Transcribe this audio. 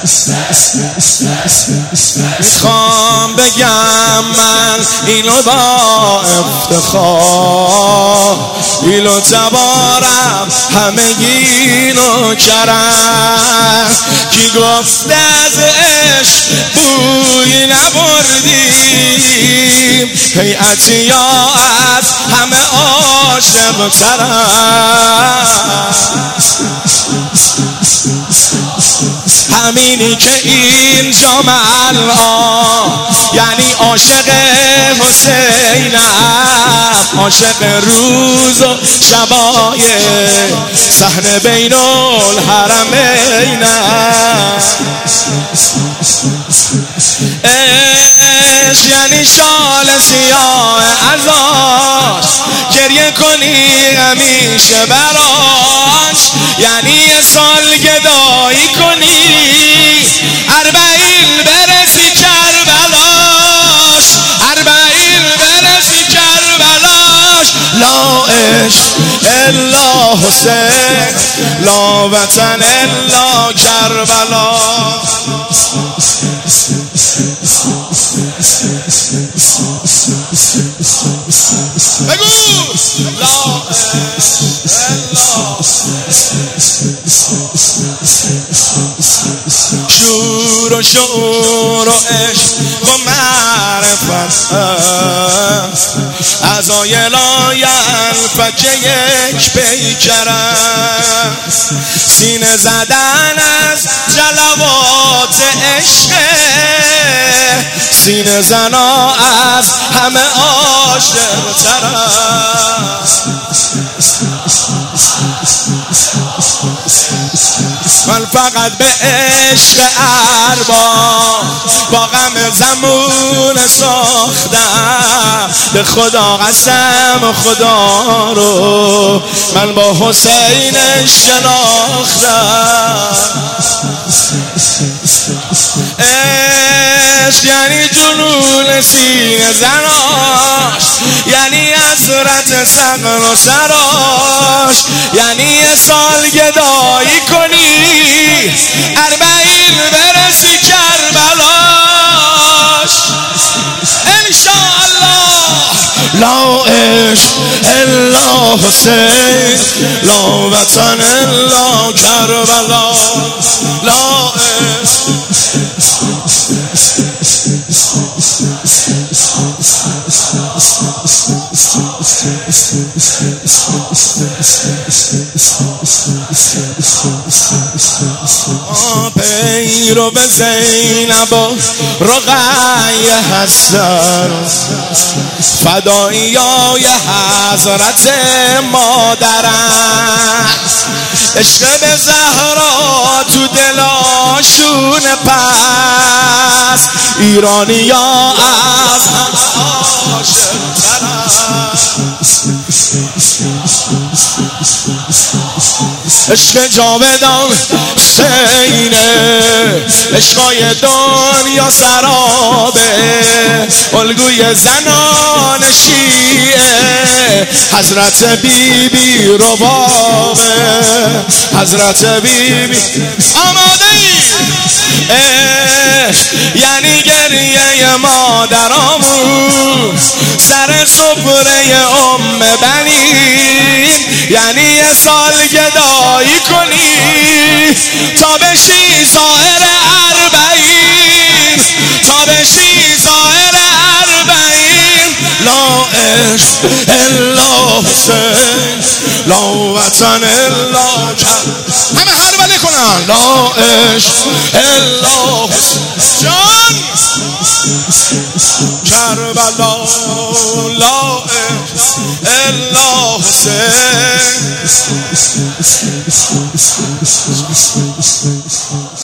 میخوام بگم من اینو با افتخار ایلو تبارم همگی کرم کی گفته از عشق بوی نبردیم هیئتی یا از همه عاشق ترم همینی که اینجا الان یعنی عاشق حسینم عاشق روز و شبای صحن بین الحرمینم عشق یعنی شال سیاه ازاش گریه کنی همیشه براش یعنی یه سال گدایی کنی 40 برسی کربلاش 40 برسی کربلاش لا عشق الا حسین لا وطن الا کربلا بگو لا شور و شعور و عشق و معرفت اعضای لایلفک یک پیکرم سینه زدن از جلوات عشق سینه زنا از همه عاشق ترم من فقط به عشق ارباب با غم زمون ساختم به خدا قسم خدا رو من با حسین شناختم عشق یعنی جنون سینه زناش یعنی حسرت صقر و سراش یعنی یه سال گدایی کنی 40 برسی کربلاش انشاءالله لا عشق الا حسین لا وطن الا کربلا لا عشق پیرو به زینب و رقیه هستن فدایای حضرت مادرم عشق به زهرا تو دلاشون پس ایرانی ها از هم عاشق ترن عشق جاودان حسینه عشقای دنیا سرابه الگوی زنان شیعه حضرت بیبی ربابه حضرت بیبی آماده ای یعنی گریه مادرامون سر سفره بنین یعنی یه سال گدایی کنی تا بشی زائر 40 تا بشی زائر 40 لا عشق الا حسین لا وطن الا کربلا همه هربله کنن لا عشق الا حسین جان کربلا لا عشق الا حسین